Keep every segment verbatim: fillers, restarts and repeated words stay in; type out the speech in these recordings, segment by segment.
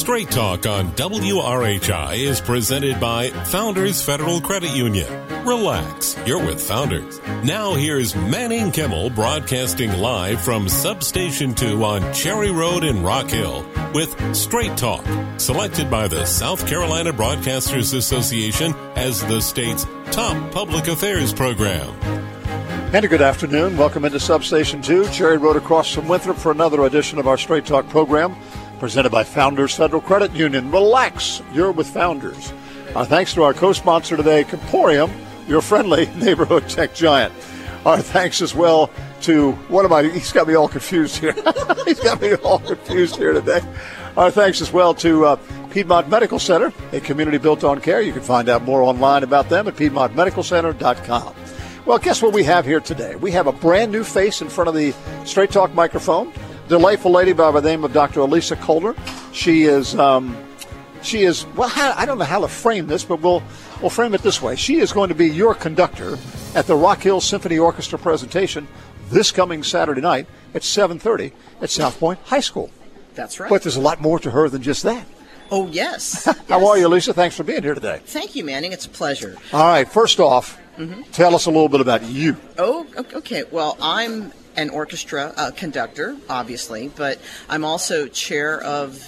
Straight Talk on W R H I is presented by Founders Federal Credit Union. Relax, you're with Founders. Now here's Manning Kimmel broadcasting live from Substation two on Cherry Road in Rock Hill with Straight Talk, selected by the South Carolina Broadcasters Association as the state's top public affairs program. And a good afternoon. Welcome into Substation two, Cherry Road across from Winthrop for another edition of our Straight Talk program presented by Founders Federal Credit Union. Relax, you're with Founders. Our thanks to our co-sponsor today, Comporium, your friendly neighborhood tech giant. Our thanks as well to, what am I, he's got me all confused here. He's got me all confused here today. Our thanks as well to uh, Piedmont Medical Center, a community built on care. You can find out more online about them at piedmont medical center dot com. Well, guess what we have here today? We have a brand new face in front of the Straight Talk microphone. Delightful lady by the name of Doctor Elisa Calder. She is, um, she is. Well, how, I don't know how to frame this, but we'll we'll frame it this way. She is going to be your conductor at the Rock Hill Symphony Orchestra presentation this coming Saturday night at seven thirty at South Point High School. That's right. But there's a lot more to her than just that. Oh, yes. How yes. are you, Lisa? Thanks for being here today. Thank you, Manning. It's a pleasure. All right. First off, mm-hmm. tell us a little bit about you. Oh, okay. Well, I'm an orchestra uh, conductor, obviously, but I'm also chair of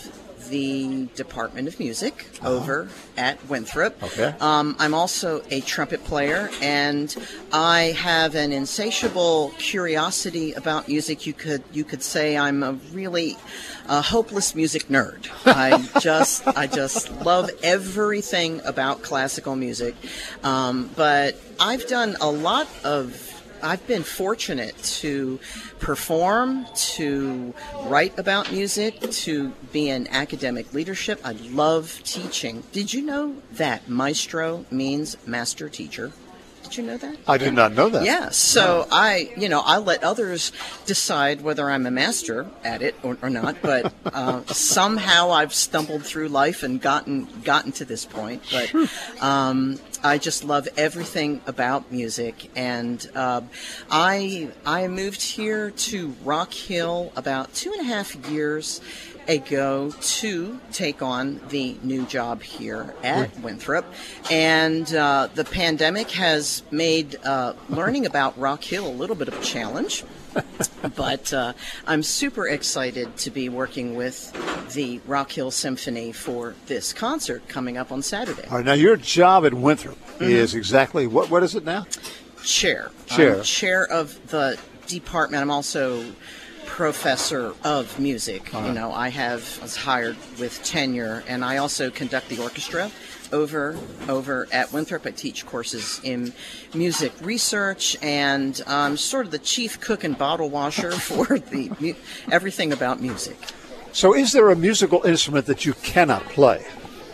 the Department of Music uh-huh. over at Winthrop. Okay. Um, I'm also a trumpet player, and I have an insatiable curiosity about music. You could you could say I'm a really uh, hopeless music nerd. I just I just love everything about classical music, um, but I've done a lot of. I've been fortunate to perform, to write about music, to be in academic leadership. I love teaching. Did you know that maestro means master teacher? Did you know that? I did not know that. Yeah, so no. I, you know, I let others decide whether I'm a master at it or, or not, but uh, somehow I've stumbled through life and gotten gotten to this point. But um, I just love everything about music, and uh, I I moved here to Rock Hill about two and a half years ago to take on the new job here at Winthrop, and uh, the pandemic has made uh, learning about Rock Hill a little bit of a challenge. But uh, I'm super excited to be working with the Rock Hill Symphony for this concert coming up on Saturday. All right, now your job at Winthrop mm-hmm. is exactly, what? what is it now? Chair. Chair. I'm chair of the department. I'm also professor of music. Uh-huh. You know, I have I was hired with tenure, and I also conduct the orchestra over over at Winthrop. I teach courses in music research, and I'm sort of the chief cook and bottle washer for the mu- everything about music. So is there a musical instrument that you cannot play?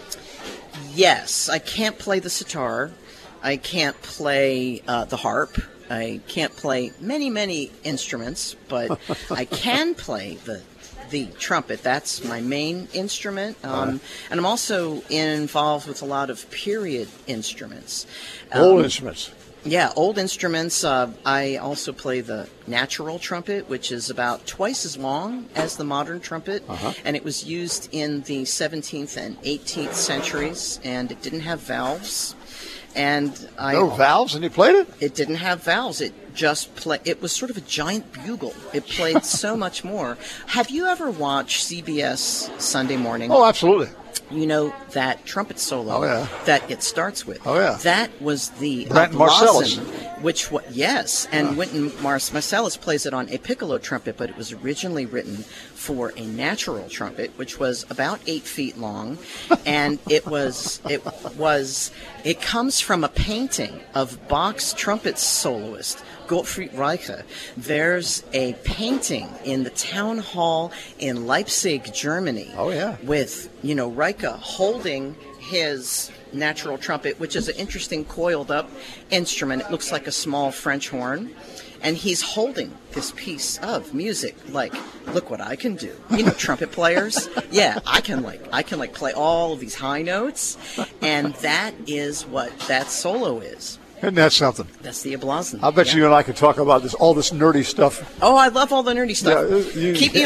Yes, I can't play the sitar. I can't play uh, the harp. I can't play many, many instruments, but I can play the the trumpet. That's my main instrument. Um, right. And I'm also involved with a lot of period instruments. Old um, instruments. Yeah, old instruments. Uh, I also play the natural trumpet, which is about twice as long as the modern trumpet. Uh-huh. And it was used in the seventeenth and eighteenth centuries, and it didn't have valves. And I, no valves, and you played it? It didn't have valves. It just play. It was sort of a giant bugle. It played so much more. Have you ever watched C B S Sunday Morning? Oh, absolutely. You know that trumpet solo oh, yeah. that it starts with? Oh, yeah. That was the Wynton Marsalis. Which, what, yes, and yeah. Wynton Mars- Marsalis plays it on a piccolo trumpet, but it was originally written for a natural trumpet, which was about eight feet long, and it was, it was, it comes from a painting of Bach's trumpet soloist, Gottfried Reiche. There's a painting in the town hall in Leipzig, Germany. Oh, yeah. With, you know, Reiche holding his natural trumpet, which is an interesting coiled up instrument. It looks like a small French horn. And he's holding this piece of music, like, look what I can do. You know, trumpet players. Yeah, I can like, I can like play all of these high notes, and that is what that solo is. Isn't that something? That's the Ablazen. I bet yeah. you and I could talk about this, all this nerdy stuff. Oh, I love all the nerdy stuff. Yeah, you, keep me on,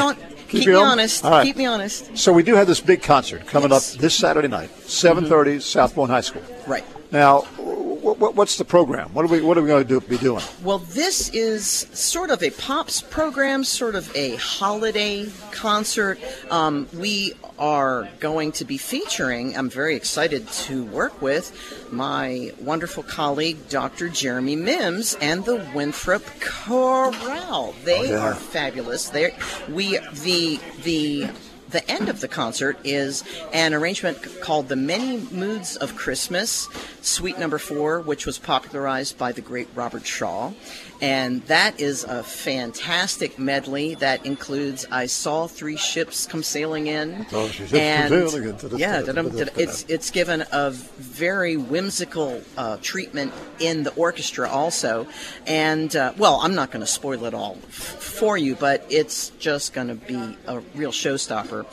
Keep you me on? honest. All right. Keep me honest. So we do have this big concert coming Yes. up this Saturday night, seven thirty, mm-hmm. South Point High School. Right. Now, w- w- what's the program? What are we What are we going to do, be doing? Well, this is sort of a pops program, sort of a holiday concert. Um, we are going to be featuring, I'm very excited to work with, my wonderful colleague, Doctor Jeremy Mims, and the Winthrop Chorale. They oh, yeah. are fabulous. They we the the The end of the concert is an arrangement called The Many Moods of Christmas, Suite Number Four, which was popularized by the great Robert Shaw. And that is a fantastic medley that includes I Saw Three Ships Come Sailing In. Oh, she ships and, come sailing in. Yeah, it's, it's given a very whimsical uh, treatment in the orchestra also. And, uh, well, I'm not going to spoil it all f- for you, but it's just going to be a real showstopper.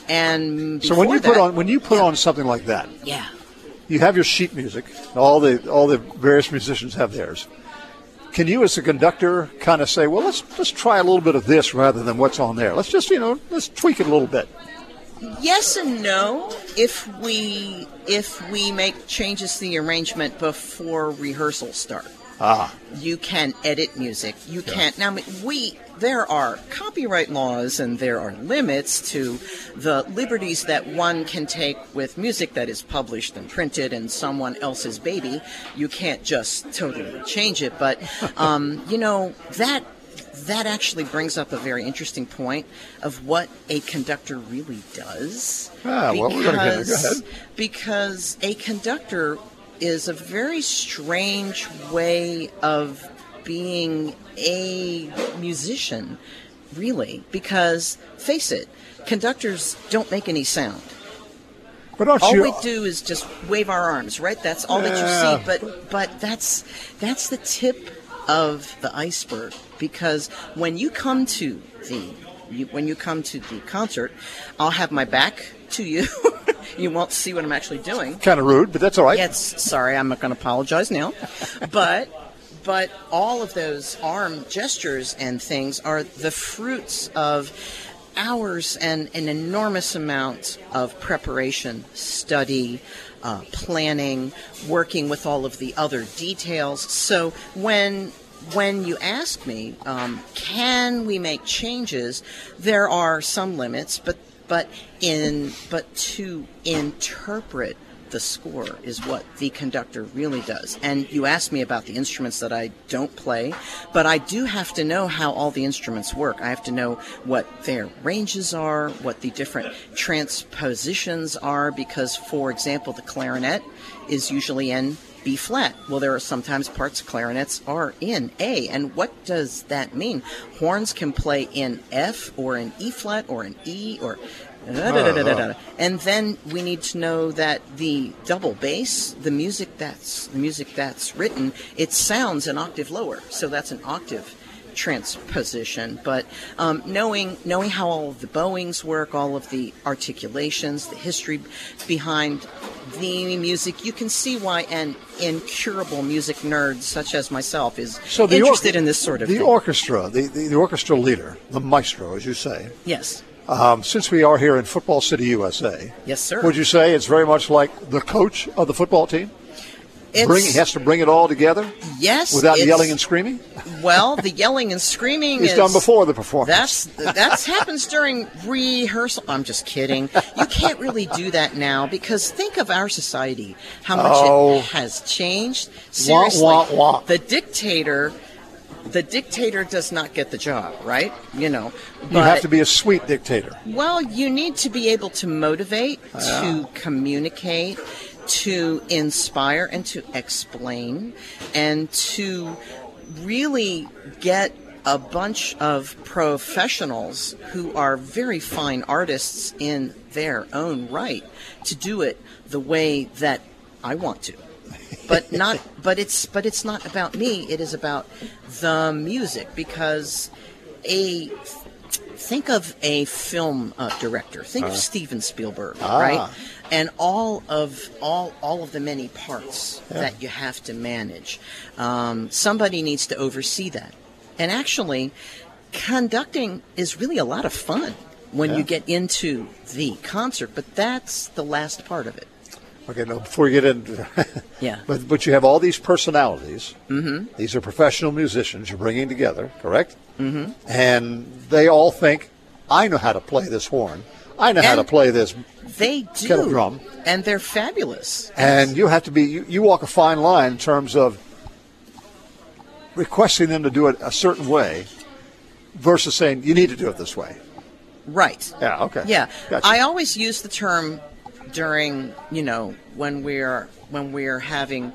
And so when you that, put on when you put yeah. on something like that, yeah, you have your sheet music. All the all the various musicians have theirs. Can you, as a conductor, kind of say, "Well, let's let's try a little bit of this rather than what's on there. Let's just you know let's tweak it a little bit." Yes and no. If we if we make changes to the arrangement before rehearsals start. Ah. You can edit music. You Yeah. can't. Now, we there are copyright laws and there are limits to the liberties that one can take with music that is published and printed and someone else's baby. You can't just totally change it. But, um, you know, that that actually brings up a very interesting point of what a conductor really does. Ah, well, we're going to get it. Go ahead. Because a conductor is a very strange way of being a musician, really, because, face it, conductors don't make any sound. But aren't all you, we do is just wave our arms, right? That's all that you Yeah. see. But but that's that's the tip of the iceberg, because when you come to the you, when you come to the concert, I'll have my back to you. You won't see what I'm actually doing. Kind of rude, but that's all right. Yes, sorry, I'm not going to apologize now. But but all of those arm gestures and things are the fruits of hours and an enormous amount of preparation, study, uh, planning, working with all of the other details. So when when you ask me, um, can we make changes, there are some limits, but but in but to interpret the score is what the conductor really does. And you asked me about the instruments that I don't play, but I do have to know how all the instruments work. I have to know what their ranges are, what the different transpositions are, because, for example, the clarinet is usually in B flat. Well, there are sometimes parts of clarinets are in A. And what does that mean? Horns can play in F or in E flat or in E or Da, da, da, da, da, da. And then we need to know that the double bass, the music that's the music that's written, it sounds an octave lower, so that's an octave transposition. But um, knowing knowing how all of the bowings work, all of the articulations, the history behind the music, you can see why an incurable music nerd such as myself is so the interested or- in this sort of the thing. orchestra, the, the the orchestra leader, the maestro, as you say. Yes. Um, since we are here in Football City, U S A, Yes, sir. would you say it's very much like the coach of the football team? It's, Bring, he has to bring it all together yes, without it's- yelling and screaming? Well, the yelling and screaming He's is done before the performance. That's that's happens during rehearsal. I'm just kidding. You can't really do that now, because think of our society, how much Oh. it has changed. Seriously, wah, wah. the dictator, the dictator does not get the job, right? You know, You have to be a sweet dictator. well, you need to be able to motivate, to communicate, to inspire, and to explain, and to really get a bunch of professionals who are very fine artists in their own right to do it the way that I want to. But not but it's but it's not about me, it is about the music, because a think of a film uh, director. Think of Steven Spielberg, Ah. right? And all of all all of the many parts Yeah. that you have to manage. Um, somebody needs to oversee that. And actually, conducting is really a lot of fun. when Yeah. you get into the concert, but that's the last part of it. Okay, no, before you get into Yeah. but but you have all these personalities. Mm-hmm. These are professional musicians you're bringing together, correct? Mm-hmm. And they all think, I know how to play this horn. I know how to And play this. They do. Kettle drum. And they're fabulous. And you have to be, you, you walk a fine line in terms of requesting them to do it a certain way versus saying, you need to do it this way. Right. Yeah, okay. Yeah. Gotcha. I always use the term during, you know, when we're when we're having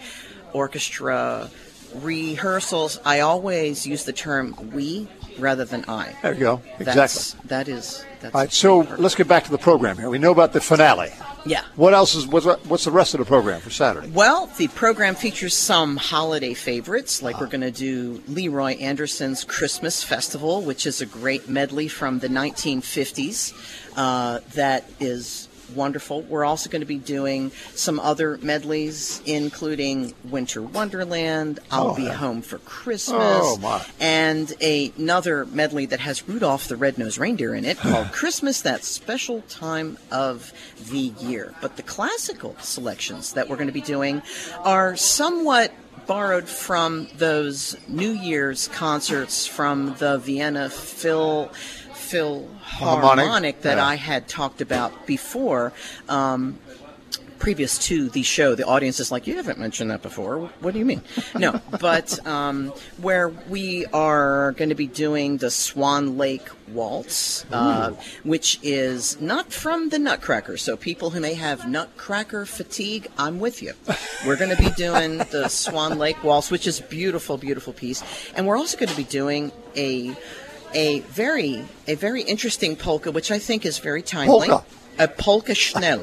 orchestra rehearsals, I always use the term we rather than I. There you go. Exactly. That's, that is that's All right, so let's get back to the program here. We know about the finale. Yeah. What else is, what's, what's the rest of the program for Saturday? Well, the program features some holiday favorites, like we're going to do Leroy Anderson's Christmas Festival, which is a great medley from the nineteen fifties uh, that is wonderful. We're also going to be doing some other medleys, including Winter Wonderland, I'll Oh, Be yeah. Home for Christmas, Oh, my. and a, another medley that has Rudolph the Red-Nosed Reindeer in it called Christmas, That Special Time of the Year. But the classical selections that we're going to be doing are somewhat borrowed from those New Year's concerts from the Vienna Phil Philharmonic that Yeah. I had talked about before. Um, previous to the show, the audience is like, you haven't mentioned that before. What do you mean? No, but um, where we are going to be doing the Swan Lake Waltz, uh, which is not from the Nutcracker. So people who may have Nutcracker fatigue, I'm with you. We're going to be doing the Swan Lake Waltz, which is a beautiful, beautiful piece. And we're also going to be doing a a very a very interesting polka, which I think is very timely. Polka. A polka schnell.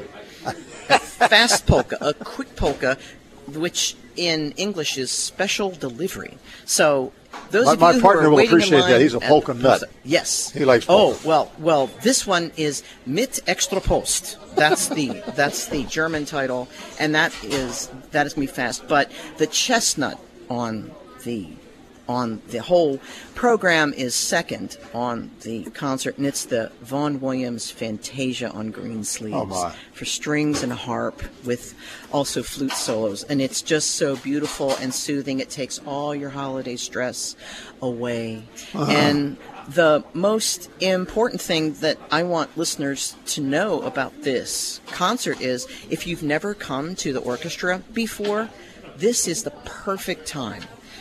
A fast polka, a quick polka, which in English is special delivery. So those My- of my you partner who are will waiting in appreciate that. line He's a at polka the- nut. Yes, He likes Oh polka. well, well, this one is mit extra post. That's the that's the German title, and that is that is me fast. But the chestnut on the on the whole program is second on the concert, and it's the Vaughan Williams Fantasia on green sleeves Oh, my. for strings and harp with also flute solos. And it's just so beautiful and soothing. It takes all your holiday stress away. Uh-huh. And the most important thing that I want listeners to know about this concert is if you've never come to the orchestra before, this is the perfect time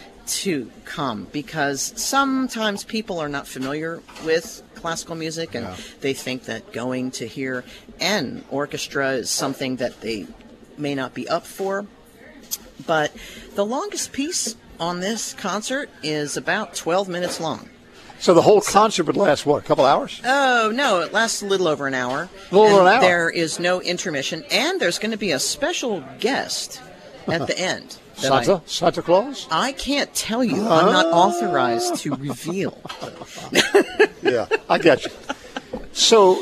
to come, because sometimes people are not familiar with classical music and Yeah. they think that going to hear an orchestra is something that they may not be up for. But the longest piece on this concert is about twelve minutes long. So the whole concert would last, what, a couple hours? Oh, no, it lasts a little over an hour. A little over And an hour. There is no intermission, and there's going to be a special guest at the end. that I- Santa? Santa Claus? I can't tell you. I'm not authorized to reveal. Yeah, I get you. So,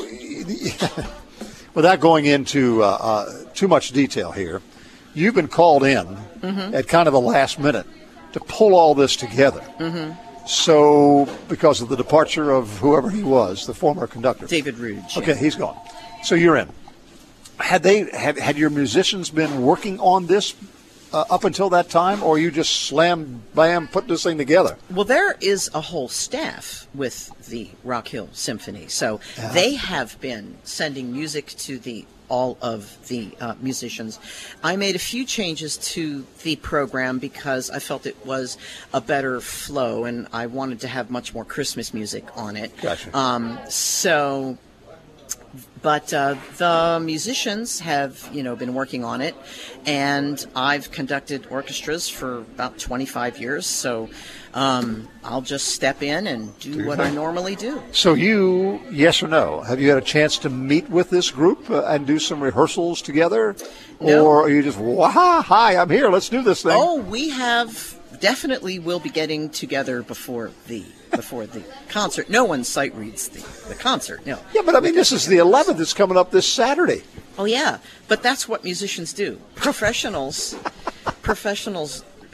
without going into uh, uh, too much detail here, you've been called in Mm-hmm. at kind of the last minute to pull all this together. Mm-hmm. So, because of the departure of whoever he was, the former conductor. David Rouge. Okay, he's gone. So you're in. Had they had, had your musicians been working on this uh, up until that time, or you just slam bam put this thing together? Well, there is a whole staff with the Rock Hill Symphony, so Yeah. they have been sending music to the all of the uh, musicians. I made a few changes to the program because I felt it was a better flow, and I wanted to have much more Christmas music on it. Gotcha. Um, so. But uh, the musicians have, you know, been working on it, and I've conducted orchestras for about twenty-five years, so um, I'll just step in and do, your what I thing. normally do. So you, yes or no, have you had a chance to meet with this group uh, and do some rehearsals together? No. Or are you just, wow, hi, I'm here, let's do this thing? Oh, we have definitely will be getting together before the before the concert. No one sight reads the, the concert, no. Yeah, but I mean, this is the eleventh. It's coming up this Saturday. Oh, yeah, but that's what musicians do. Professionals, professionals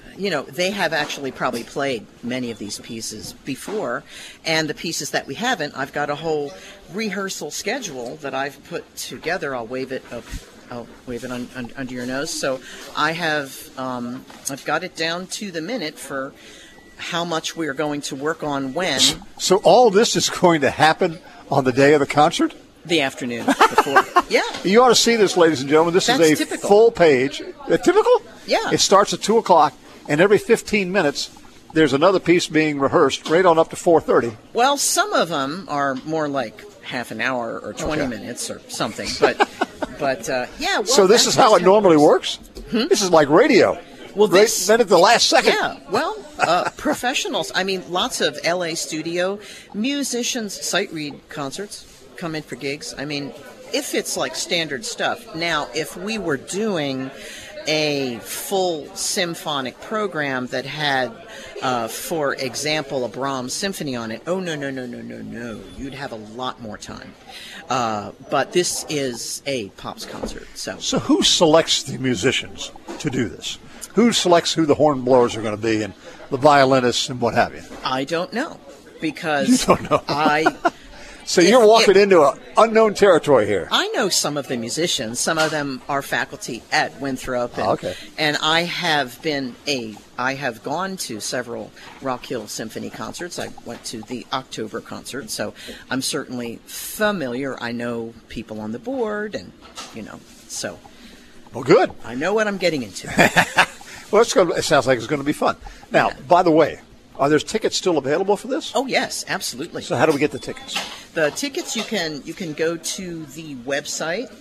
you know, they have actually probably played many of these pieces before, and the pieces that we haven't, I've got a whole rehearsal schedule that I've put together. I'll wave it up. I'll wave it on, on, under your nose. So I have, um, I've got it down to the minute for how much we're going to work on when. So all this is going to happen on the day of the concert? The afternoon before. Yeah. You ought to see this, ladies and gentlemen. This That's is a typical. full page. Uh, typical? Yeah. It starts at two o'clock, and every fifteen minutes, there's another piece being rehearsed, right on up to four thirty. Well, some of them are more like half an hour or twenty Okay. minutes or something. But, but uh, yeah. Well, so this that's is how it normally works. works? Hmm? This is like radio. Well, right this, then at the last second. Yeah, well, uh, professionals. I mean, lots of L A studio musicians, sight read concerts, come in for gigs. I mean, if it's like standard stuff. Now, if we were doing a full symphonic program that had, uh, for example, a Brahms symphony on it, oh, no, no, no, no, no, no. You'd have a lot more time. Uh, but this is a Pops concert. So, So who selects the musicians to do this? Who selects who the horn blowers are going to be and the violinists and what have you? I don't know. Because You don't know. I... So If- you're walking if- into an unknown territory here. I know some of the musicians. Some of them are faculty at Winthrop, and, Oh, okay. and I have been a. I have gone to several Rock Hill Symphony concerts. I went to the October concert, so I'm certainly familiar. I know people on the board, and you know, so Well, good. I know what I'm getting into. Well, it's gonna, it sounds like it's going to be fun. Now, Yeah. by the way, are there tickets still available for this? Oh yes, absolutely. So how do we get the tickets? The tickets you can you can go to the website,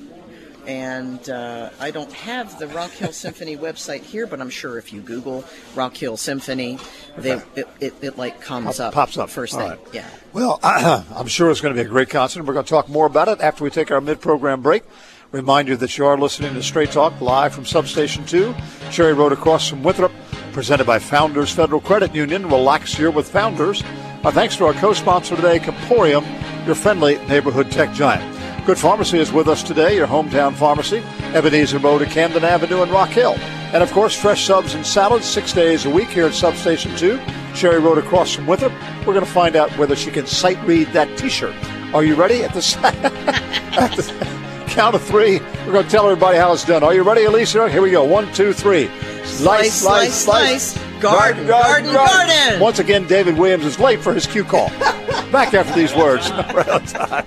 and uh, I don't have the Rock Hill Symphony website here, but I'm sure if you Google Rock Hill Symphony, they, Okay. it, it, it like comes Pop- up pops up. first All thing. right. Yeah. Well, I'm sure it's going to be a great concert, and we're going to talk more about it after we take our mid-program break. Remind you that you are listening to Straight Talk live from Substation two, Cherry Road across from Winthrop, presented by Founders Federal Credit Union. Relax here with Founders. Our thanks to our co-sponsor today, Comporium, your friendly neighborhood tech giant. Good Pharmacy is with us today, your hometown pharmacy, Ebenezer Road at Camden Avenue in Rock Hill. And, of course, fresh subs and salads six days a week here at Substation two, Cherry Road across from Winthrop. We're going to find out whether she can sight read that T-shirt. Are you ready? At the, at the count of three, we're going to tell everybody how it's done. Are you ready, Alicia? Here we go. One, two, three. Slice, slice, slice. Garden, garden, garden. Once again, David Williams is late for his cue call. Back after these words. Right on time.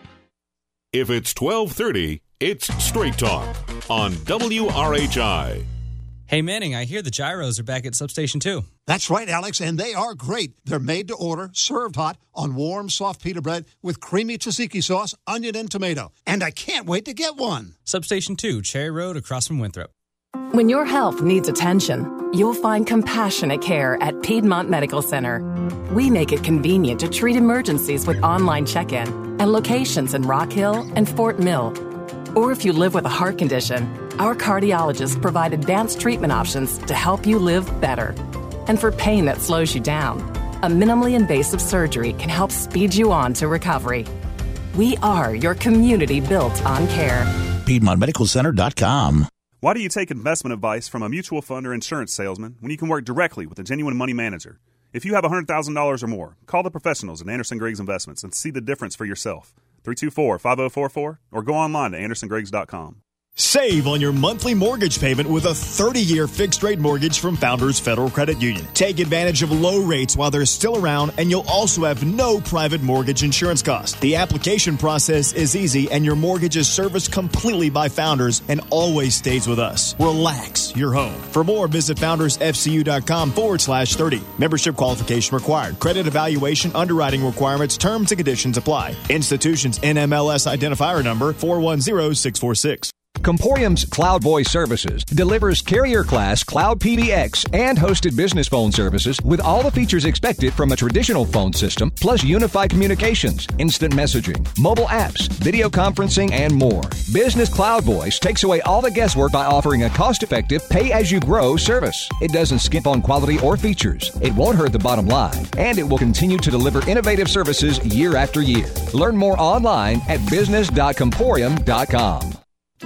If it's twelve thirty, it's Straight Talk on W R H I. Hey, Manning, I hear the gyros are back at Substation two. That's right, Alex, and they are great. They're made to order, served hot, on warm, soft pita bread with creamy tzatziki sauce, onion, and tomato. And I can't wait to get one. Substation two, Cherry Road, across from Winthrop. When your health needs attention, you'll find compassionate care at Piedmont Medical Center. We make it convenient to treat emergencies with online check-in and locations in Rock Hill and Fort Mill. Or if you live with a heart condition, our cardiologists provide advanced treatment options to help you live better. And for pain that slows you down, a minimally invasive surgery can help speed you on to recovery. We are your community built on care. Piedmont Medical Center dot com. Why do you take investment advice from a mutual fund or insurance salesman when you can work directly with a genuine money manager? If you have one hundred thousand dollars or more, call the professionals at Anderson Griggs Investments and see the difference for yourself. three two four, five zero four four or go online to anderson griggs dot com. Save on your monthly mortgage payment with a thirty-year fixed-rate mortgage from Founders Federal Credit Union. Take advantage of low rates while they're still around, and you'll also have no private mortgage insurance costs. The application process is easy, and your mortgage is serviced completely by Founders and always stays with us. Relax your home. For more, visit foundersfcu.com forward slash 30. Membership qualification required. Credit evaluation, underwriting requirements, terms and conditions apply. Institution's N M L S identifier number four one zero six four six. Comporium's Cloud Voice Services delivers carrier-class Cloud P B X and hosted business phone services with all the features expected from a traditional phone system, plus unified communications, instant messaging, mobile apps, video conferencing, and more. Business Cloud Voice takes away all the guesswork by offering a cost-effective, pay-as-you-grow service. It doesn't skimp on quality or features. It won't hurt the bottom line, and it will continue to deliver innovative services year after year. Learn more online at business dot comporium dot com.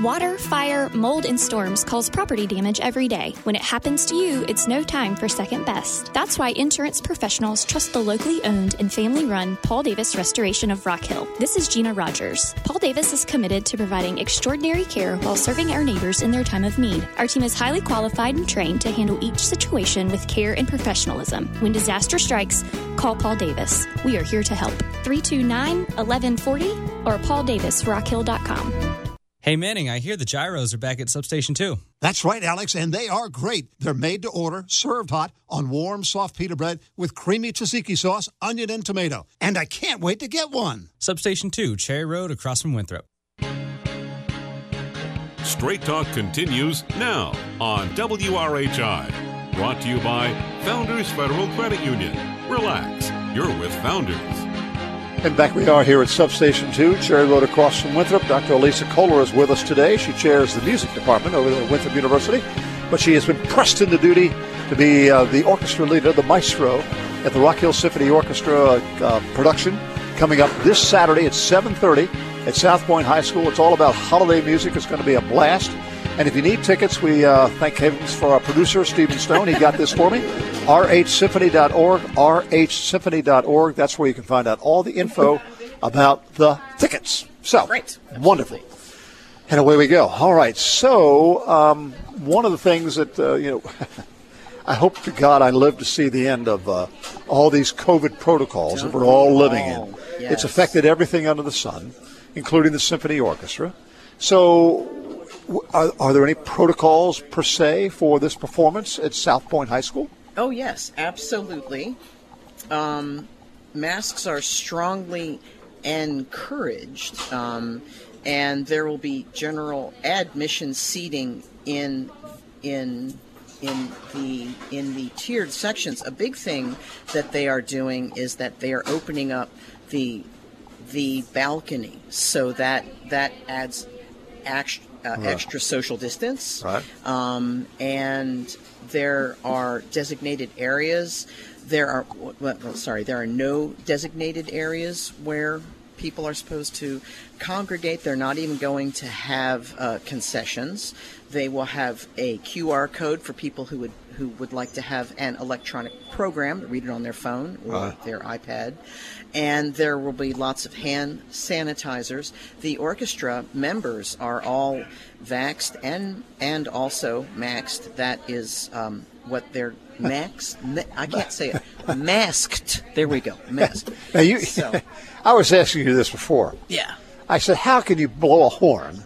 Water, fire, mold, and storms cause property damage every day. When it happens to you, it's no time for second best. That's why insurance professionals trust the locally owned and family-run Paul Davis Restoration of Rock Hill. This is Gina Rogers. Paul Davis is committed to providing extraordinary care while serving our neighbors in their time of need. Our team is highly qualified and trained to handle each situation with care and professionalism. When disaster strikes, call Paul Davis. We are here to help. three two nine, one one four zero or paul davis rock hill dot com. Hey, Manning, I hear the gyros are back at Substation two. That's right, Alex, and they are great. They're made to order, served hot on warm, soft pita bread with creamy tzatziki sauce, onion, and tomato. And I can't wait to get one. Substation two, Cherry Road, across from Winthrop. Straight Talk continues now on W R H I. Brought to you by Founders Federal Credit Union. Relax, you're with Founders. And back we are here at Substation two, Cherry Road across from Winthrop. Doctor Elisa Kohler is with us today. She chairs the music department over there at Winthrop University, but she has been pressed into duty to be uh, the orchestra leader, the maestro, at the Rock Hill Symphony Orchestra uh, production coming up this Saturday at seven thirty at South Point High School. It's all about holiday music. It's going to be a blast. And if you need tickets, we uh, thank heavens for our producer, Stephen Stone. He got this for me. R H symphony dot org, R H symphony dot org. That's where you can find out all the info about the tickets. So, right. Wonderful. And away we go. All right. So, um, one of the things that, uh, you know, I hope to God I live to see the end of uh, all these COVID protocols that we're all living in. Yes. It's affected everything under the sun, including the symphony orchestra. So, Are, are there any protocols per se for this performance at South Point High School? Oh, yes, absolutely. Um, masks are strongly encouraged, um, and there will be general admission seating in in in the in the tiered sections. A big thing that they are doing is that they are opening up the the balcony so that that adds act, uh, right. extra social distance. Right. Um, and there are designated areas. There are, well, sorry, there are no designated areas where people are supposed to congregate. They're not even going to have uh, concessions. They will have a Q R code for people who would who would like to have an electronic program to read it on their phone or uh. their iPad. And there will be lots of hand sanitizers. The orchestra members are all vaxxed and and also maxed. That is um, what they're maxed. I can't say it. Masked. There we go. Masked. Now you, so, I was asking you this before. Yeah. I said, how can you blow a horn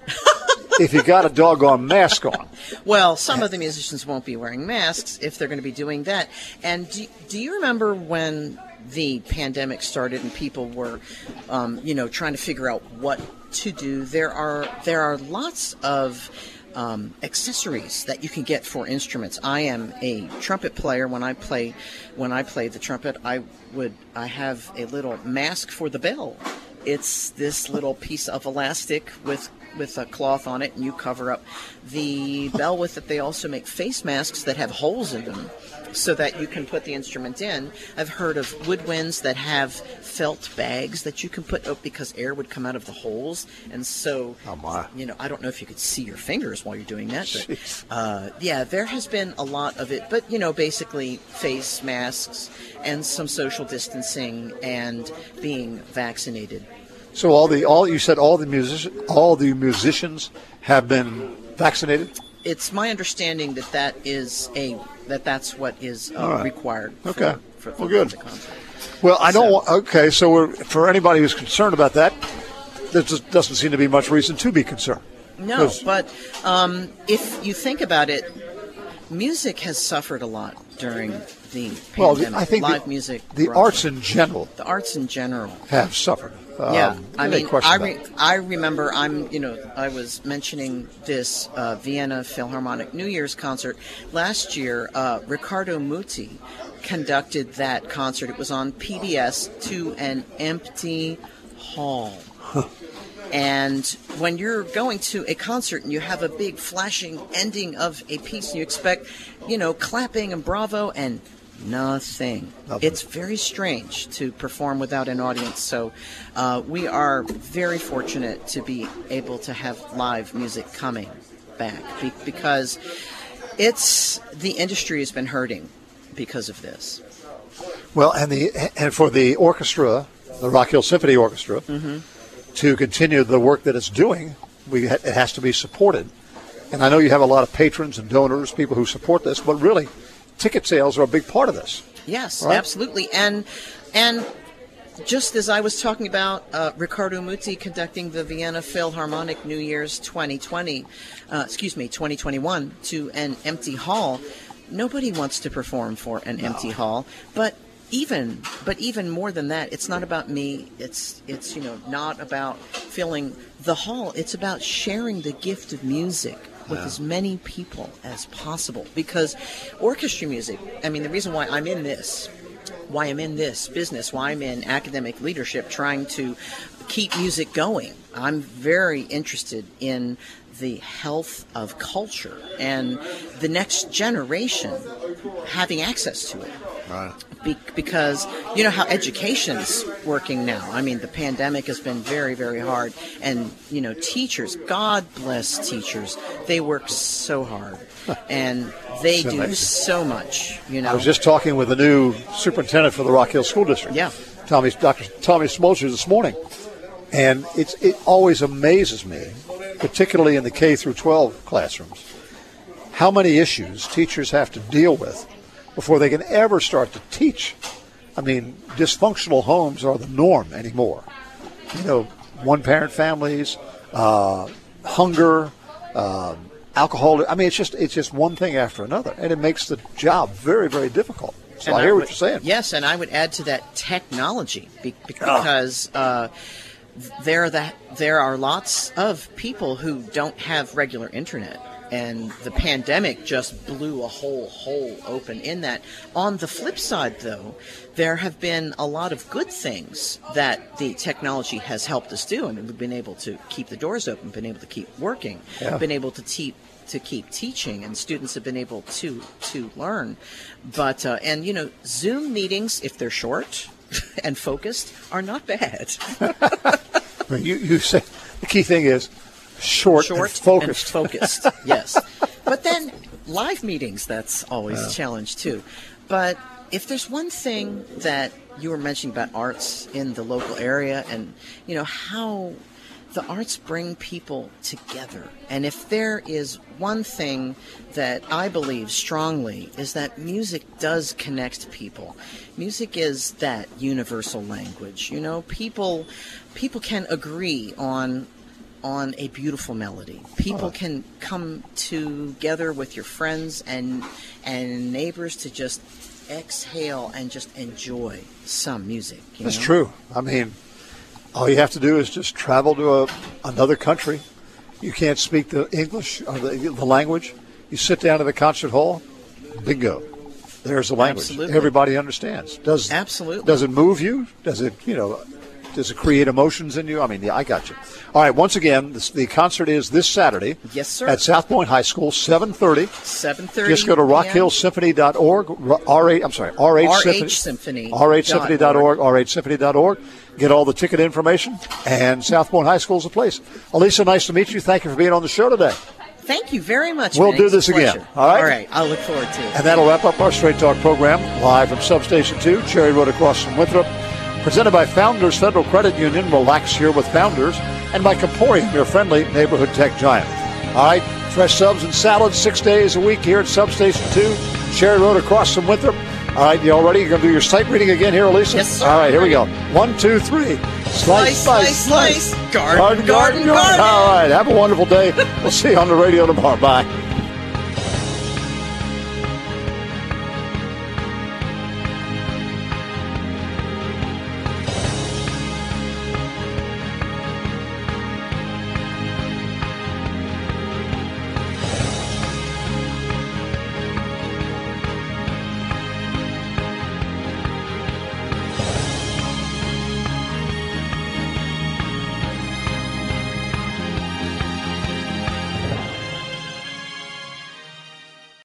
if you got a doggone mask on? Well, some of the musicians won't be wearing masks if they're going to be doing that. And do, do you remember when the pandemic started and people were, um, you know, trying to figure out what to do? There are there are lots of um, accessories that you can get for instruments. I am a trumpet player. When I play, when I play the trumpet, I would I have a little mask for the bell. It's this little piece of elastic with with a cloth on it, and you cover up the bell with it. They also make face masks that have holes in them so that you can put the instrument in. I've heard of woodwinds that have felt bags that you can put up because air would come out of the holes. And so, oh my. you know, I don't know if you could see your fingers while you're doing that. But, uh, yeah, there has been a lot of it. But, you know, basically face masks and some social distancing and being vaccinated. So all the all you said all the music all the musicians have been vaccinated? It's my understanding that that is a that that's what is uh, right. required. For, okay. For, for well, good. The concert. Well, I don't. So, want, okay, so we're, for anybody who's concerned about that, there just doesn't seem to be much reason to be concerned. No, but um, if you think about it, music has suffered a lot during the pandemic. Well, I think live the, music, the arts in general, the arts in general have suffered. Um, yeah, I mean, I, re- I I remember. I'm, you know, I was mentioning this uh, Vienna Philharmonic New Year's concert last year. Uh, Riccardo Muti conducted that concert. It was on P B S to an empty hall. Huh. And when you're going to a concert and you have a big flashing ending of a piece and you expect, you know, clapping and bravo, and Nothing. Nothing. It's very strange to perform without an audience. So uh, we are very fortunate to be able to have live music coming back be- because it's the industry has been hurting because of this. Well, and the and for the orchestra, the Rock Hill Symphony Orchestra, Mm-hmm. to continue the work that it's doing, we ha- it has to be supported. And I know you have a lot of patrons and donors, people who support this, but really, ticket sales are a big part of this. Yes, right? absolutely. And and just as I was talking about uh, Riccardo Muti conducting the Vienna Philharmonic New Year's twenty twenty, uh, excuse me, twenty twenty-one to an empty hall, nobody wants to perform for an no. empty hall, but even but even more than that, it's not about me. It's it's you know not about filling the hall. It's about sharing the gift of music with yeah. as many people as possible. Because orchestra music, I mean, the reason why I'm in this, why I'm in this business, why I'm in academic leadership, trying to keep music going. I'm very interested in the health of culture and the next generation having access to it. Right. Be- because you know how education's working now. I mean, the pandemic has been very, very hard. And, you know, teachers, God bless teachers. They work so hard. And they so do amazing. so much, you know. I was just talking with the new superintendent for the Rock Hill School District. Yeah. Tommy, Doctor Tommy Smolzer this morning. And it's it always amazes me, particularly in the K through twelve classrooms, how many issues teachers have to deal with before they can ever start to teach. I mean, dysfunctional homes are the norm anymore. You know, one-parent families, uh, hunger, uh, alcohol. I mean, it's just it's just one thing after another, and it makes the job very, very difficult. So And I hear would, what you're saying. Yes, and I would add to that technology be, because uh, there, are the, there are lots of people who don't have regular internet. And the pandemic just blew a whole hole open in that. On the flip side, though, there have been a lot of good things that the technology has helped us do. I mean, we've been able to keep the doors open, been able to keep working, Yeah. been able to te- to keep teaching, and students have been able to to learn. But uh, and you know, Zoom meetings, if they're short and focused, are not bad. you you say the key thing is. Short, Short and focused. and focused, yes. But then live meetings, that's always Yeah. a challenge too. But if there's one thing that you were mentioning about arts in the local area and, you know, how the arts bring people together. And if there is one thing that I believe strongly is that music does connect people. Music is that universal language. You know, people people can agree on on a beautiful melody. People Oh. can come together with your friends and and neighbors to just exhale and just enjoy some music. You That's know? true. I mean, all you have to do is just travel to a, another country. You can't speak the English or the, the language. You sit down in the concert hall, bingo. There's the language. Absolutely. Everybody understands. Does Absolutely. Does it move you? Does it, you know, does it create emotions in you? I mean, yeah, I got you. All right, once again, this, the concert is this Saturday. Yes, sir. At South Point High School, seven thirty. seven thirty. Just go to rock hill symphony dot org, R eight, I'm sorry, R H Symphony. R H Symphony dot org, R H Symphony dot org. Get all the ticket information, and South Point High School is the place. Elisa, nice to meet you. Thank you for being on the show today. Thank you very much. We'll man. do It's a this again. pleasure. All right? All right. I look forward to it. And that'll wrap up our Straight Talk program, live from Substation two, Cherry Road across from Winthrop. Presented by Founders Federal Credit Union, relax here with Founders, and by Caporium, your friendly neighborhood tech giant. All right, fresh subs and salads six days a week here at Substation two, Cherry Road across from Winthrop. All right, you all ready? You're going to do your sight reading again here, Elisa? Yes, sir. All right, here we go. One, two, three. Slice, Slice, slice, slice. Garden, garden, garden. All right, have a wonderful day. We'll see you on the radio tomorrow. Bye.